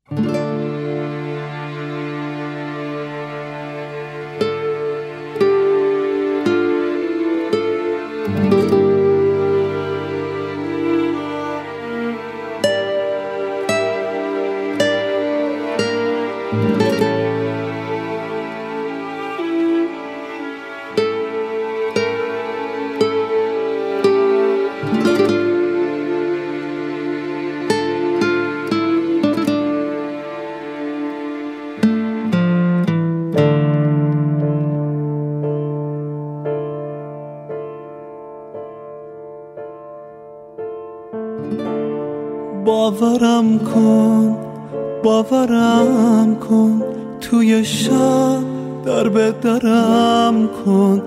باورم کن توی شب در به درم کن،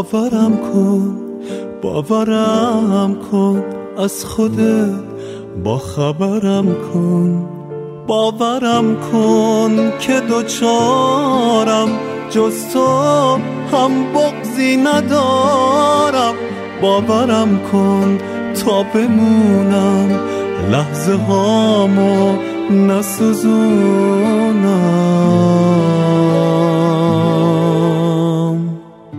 باورم کن از خودت با خبرم کن، باورم کن که دوچارم جز تو هم بغضی ندارم، باورم کن تا بمونم لحظه هامو نسوزونم.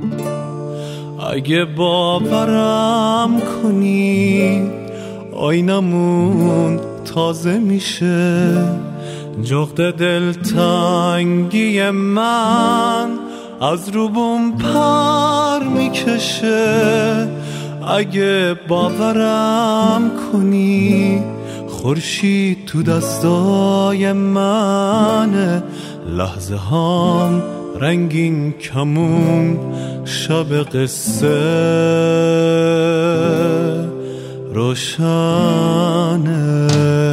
اگه باورم کنی آینمون تازه میشه، جغد دلتنگی من از روبم پر میکشه. اگه باورم کنی خورشید تو دستای منه، لحظه هام رنگین کمون، شب قصه روشنه.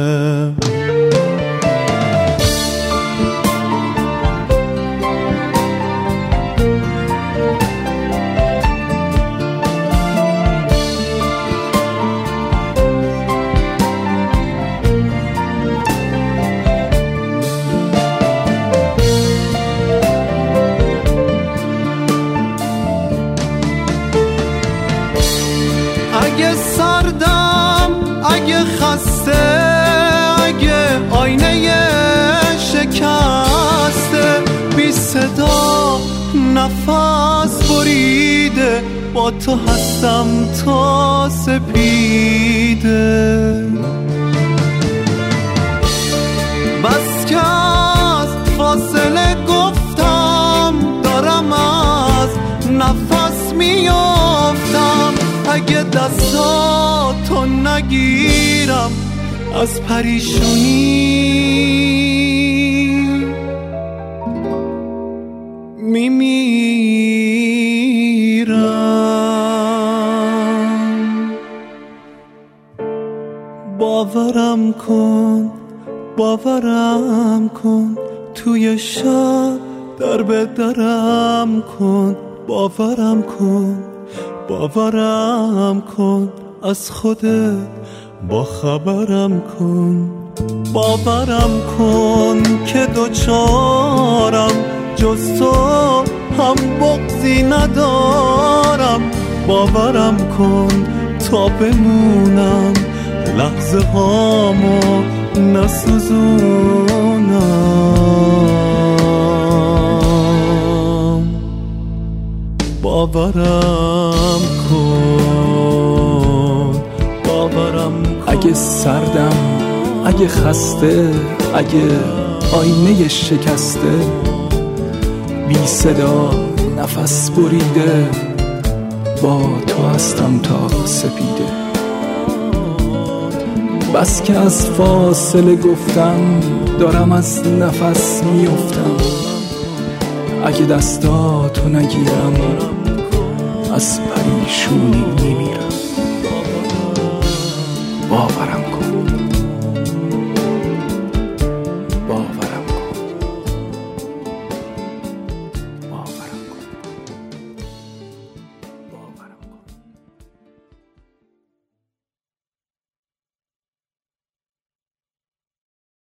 اگه سردم، اگه خسته، اگه آینه شکسته، بی صدا نفس بریده، با تو هستم تا سپیده. بس که از فاصله گفتم دارم از نفس میافتم. اگه دستاتو نگیرم از پریشونی میمیرم. باورم کن توی شب در به درم کن، باورم کن از خودت با خبرم کن، باورم کن که دوچارم جز تو هم بغضی ندارم، باورم کن تا بمونم لحظه هامو نسوزونم. باورم کن. اگه سردم، اگه خسته، اگه آینه شکسته، بی صدا نفس بریده، با تو هستم تا سپیده. بس که از فاصله گفتم دارم از نفس میافتم. اگه دستاتو نگیرم از